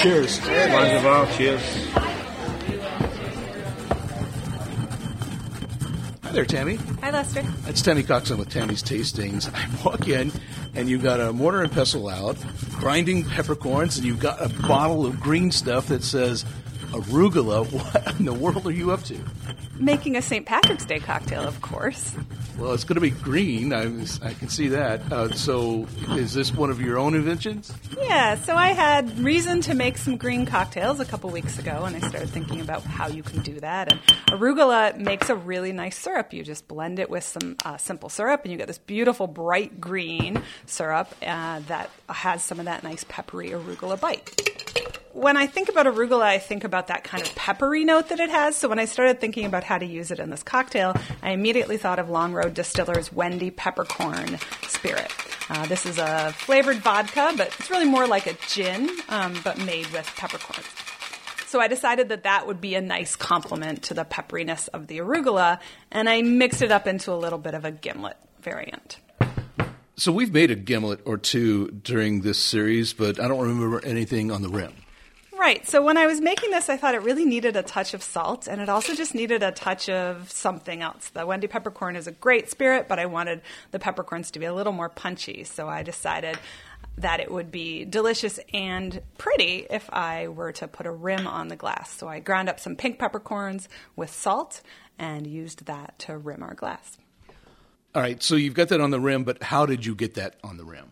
Cheers. Cheers. Hi there, Tammy. Hi, Lester. It's Tammy Coxon with Tammy's Tastings. I walk in, and you've got a mortar and pestle out, grinding peppercorns, and you've got a bottle of green stuff that says arugula. What in the world are you up to? Making a St. Patrick's Day cocktail, of course. Well, it's going to be green. I can see that. So is this one of your own inventions? Yeah, so I had reason to make some green cocktails a couple weeks ago, and I started thinking about how you can do that. And arugula makes a really nice syrup. You just blend it with some simple syrup, and you get this beautiful bright green syrup that has some of that nice peppery arugula bite. When I think about arugula, I think about that kind of peppery note that it has. So when I started thinking about how to use it in this cocktail, I immediately thought of Long Road Distillers' Wendy Peppercorn Spirit. This is a flavored vodka, but it's really more like a gin, but made with peppercorns. So I decided that would be a nice complement to the pepperiness of the arugula, and I mixed it up into a little bit of a gimlet variant. So we've made a gimlet or two during this series, but I don't remember anything on the rim. Right. So when I was making this, I thought it really needed a touch of salt, and it also just needed a touch of something else. The Wendy peppercorn is a great spirit, but I wanted the peppercorns to be a little more punchy. So I decided that it would be delicious and pretty if I were to put a rim on the glass. So I ground up some pink peppercorns with salt and used that to rim our glass. All right. So you've got that on the rim, but how did you get that on the rim?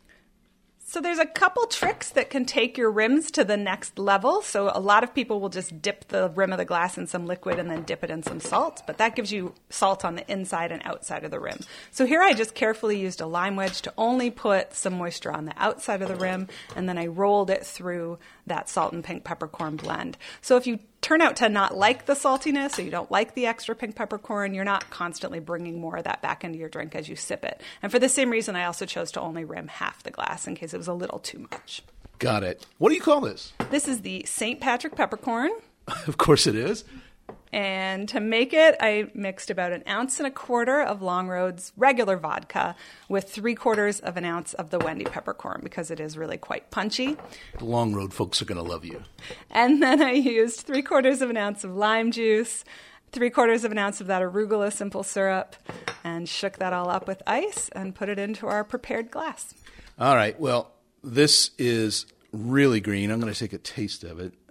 So there's a couple tricks that can take your rims to the next level. So a lot of people will just dip the rim of the glass in some liquid and then dip it in some salt, but that gives you salt on the inside and outside of the rim. So here I just carefully used a lime wedge to only put some moisture on the outside of the rim, and then I rolled it through that salt and pink peppercorn blend. So if you turn out to not like the saltiness, or you don't like the extra pink peppercorn, you're not constantly bringing more of that back into your drink as you sip it. And for the same reason, I also chose to only rim half the glass in case it was a little too much. Got it. What do you call this? This is the St. Patrick peppercorn. Of course it is. And to make it, I mixed about 1.25 ounces of Long Road's regular vodka with 3/4 ounce of the Wendy peppercorn because it is really quite punchy. The Long Road folks are going to love you. And then I used 3/4 ounce of lime juice, 3/4 ounce of that arugula simple syrup, and shook that all up with ice and put it into our prepared glass. All right. Well, this is really green. I'm going to take a taste of it.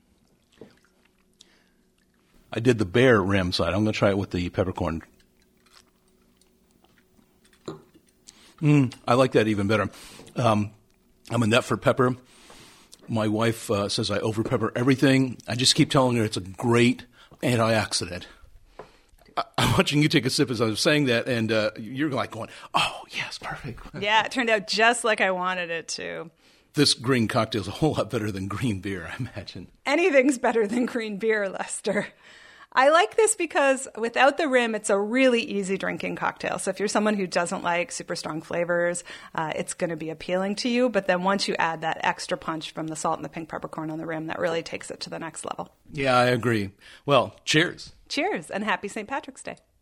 I did the bare rim side. I'm going to try it with the peppercorn. I like that even better. I'm a nut for pepper. My wife says I over-pepper everything. I just keep telling her it's a great antioxidant. I'm watching you take a sip as I was saying that, and you're like going, oh, yes, perfect. Yeah, it turned out just like I wanted it to. This green cocktail is a whole lot better than green beer, I imagine. Anything's better than green beer, Lester. I like this because without the rim, it's a really easy drinking cocktail. So if you're someone who doesn't like super strong flavors, it's going to be appealing to you. But then once you add that extra punch from the salt and the pink peppercorn on the rim, that really takes it to the next level. Yeah, I agree. Well, cheers. Cheers, and happy St. Patrick's Day.